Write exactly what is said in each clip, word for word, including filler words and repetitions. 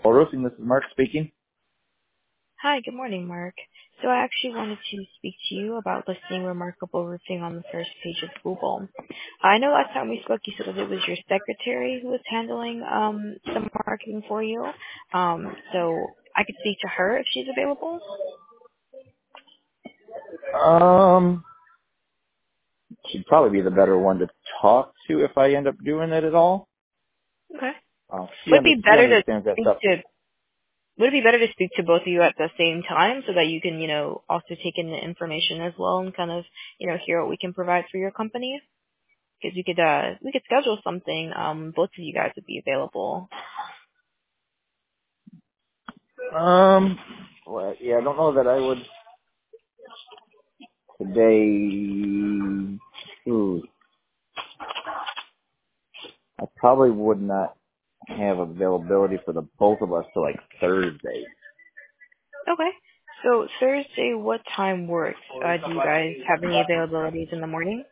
Well, Roofing, this is Mark speaking. Hi, good morning, Mark. So I actually wanted to speak to you about listing Remarkable Roofing on the first page of Google. I know last time we spoke, you said that it was your secretary who was handling um, some marketing for you. Um, so I could speak to her if she's available. Um, she'd probably be the better one to talk to if I end up doing it at all. Okay. Uh, she Would it under, be she better to understands that speak stuff. to Would it be better to speak to both of you at the same time so that you can, you know, also take in the information as well and kind of, you know, hear what we can provide for your company? Because we could, uh, we could schedule something. Um, both of you guys would be available. Um, well, yeah, I don't know that I would today. Ooh, I probably would not have availability for the both of us till like Thursday. Okay. So Thursday, what time works? Uh, do you guys have any availabilities in the morning?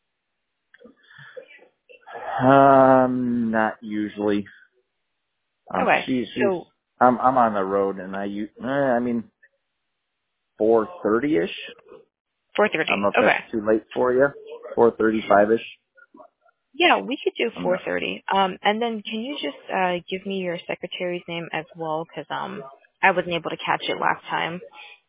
Um, not usually. Um, Okay. she, she's. So I'm, I'm on the road, and I use. Eh, I mean, four thirty ish. four I don't thirty. know if Okay. that's too late for you. Four thirty-five ish. Yeah, we could do I'm four not. thirty. Um, and then can you just uh give me your secretary's name as well? Because um, I wasn't able to catch it last time.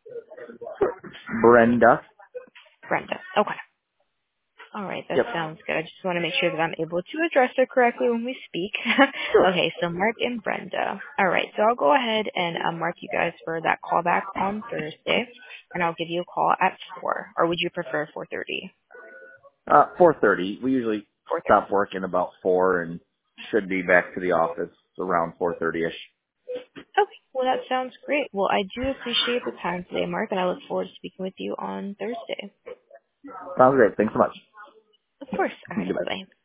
Brenda. Brenda. Okay. All right, that Yep. sounds good. I just want to make sure that I'm able to address her correctly when we speak. Sure. Okay, so Mark and Brenda. All right, so I'll go ahead and uh, mark you guys for that call back on Thursday, and I'll give you a call at four. Or would you prefer four thirty? Uh, four thirty. We usually Four thirty. stop working about four and should be back to the office around four thirty ish. Okay, well that sounds great. Well, I do appreciate the time today, Mark, and I look forward to speaking with you on Thursday. Sounds great. Thanks so much. Of course. All right, Goodbye. bye bye.